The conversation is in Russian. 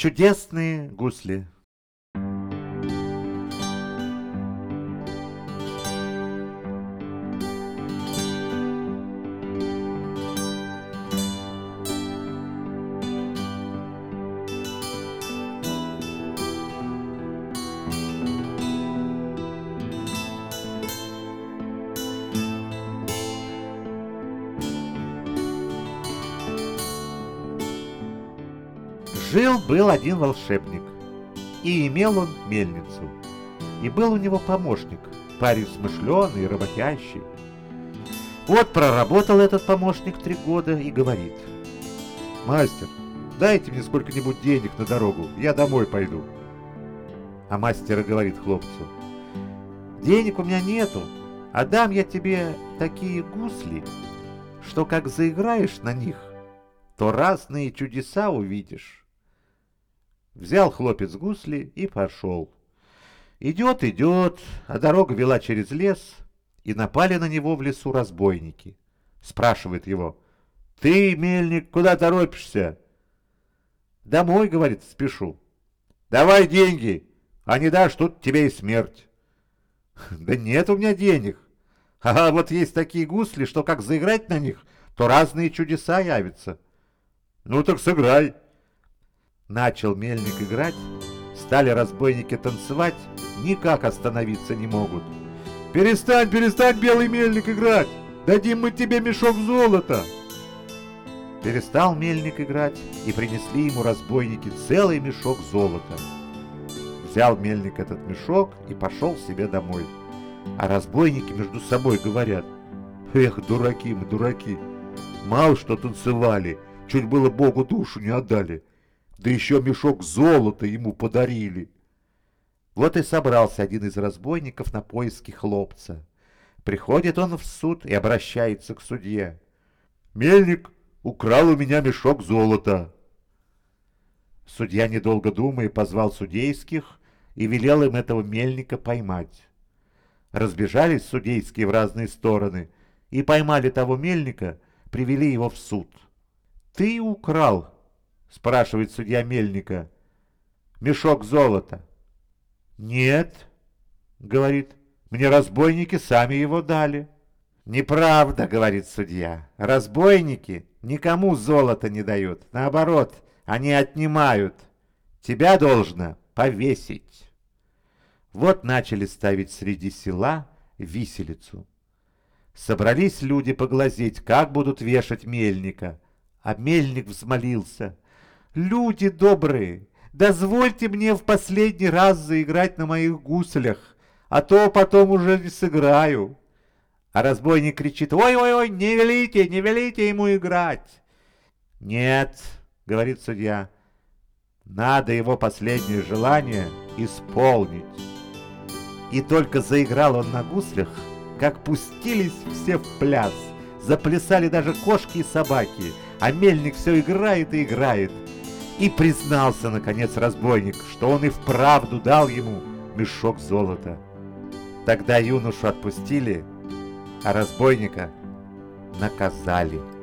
Чудесные гусли. Жил-был один волшебник, и имел он мельницу. И был у него помощник, парень смышленый и работящий. Вот проработал этот помощник 3 года и говорит: «Мастер, дайте мне сколько-нибудь денег на дорогу, я домой пойду». А мастер говорит хлопцу: «Денег у меня нету, а дам я тебе такие гусли, что как заиграешь на них, то разные чудеса увидишь». Взял хлопец гусли и пошел. Идет, идет, а дорога вела через лес, и напали на него в лесу разбойники. Спрашивает его: «Ты, мельник, куда торопишься?» «Домой, — говорит, — спешу». «Давай деньги, а не дашь, тут тебе и смерть». «Да нет у меня денег. А вот есть такие гусли, что как заиграть на них, то разные чудеса явятся». «Ну так сыграй». Начал мельник играть, стали разбойники танцевать, никак остановиться не могут. «Перестань, перестань, белый мельник, играть! Дадим мы тебе мешок золота!» Перестал мельник играть, и принесли ему разбойники целый мешок золота. Взял мельник этот мешок и пошел себе домой. А разбойники между собой говорят: «Эх, дураки мы, дураки! Мало что танцевали, чуть было Богу душу не отдали. Да еще мешок золота ему подарили». Вот и собрался один из разбойников на поиски хлопца. Приходит он в суд и обращается к судье: «Мельник украл у меня мешок золота». Судья, недолго думая, позвал судейских и велел им этого мельника поймать. Разбежались судейские в разные стороны и поймали того мельника, привели его в суд. «Ты украл, — спрашивает судья мельника, — мешок золота?» «Нет, — говорит, — мне разбойники сами его дали». «Неправда, — говорит судья, — разбойники никому золото не дают, наоборот, они отнимают. Тебя должно повесить». Вот начали ставить среди села виселицу. Собрались люди поглазеть, как будут вешать мельника, а мельник взмолился: «Люди добрые, дозвольте мне в последний раз заиграть на моих гуслях, а то потом уже не сыграю». А разбойник кричит: «Ой-ой-ой, не велите ему играть». «Нет, — говорит судья, — надо его последнее желание исполнить». И только заиграл он на гуслях, как пустились все в пляс, заплясали даже кошки и собаки, а мельник все играет и играет. И признался, наконец, разбойник, что он и вправду дал ему мешок золота. Тогда юношу отпустили, а разбойника наказали.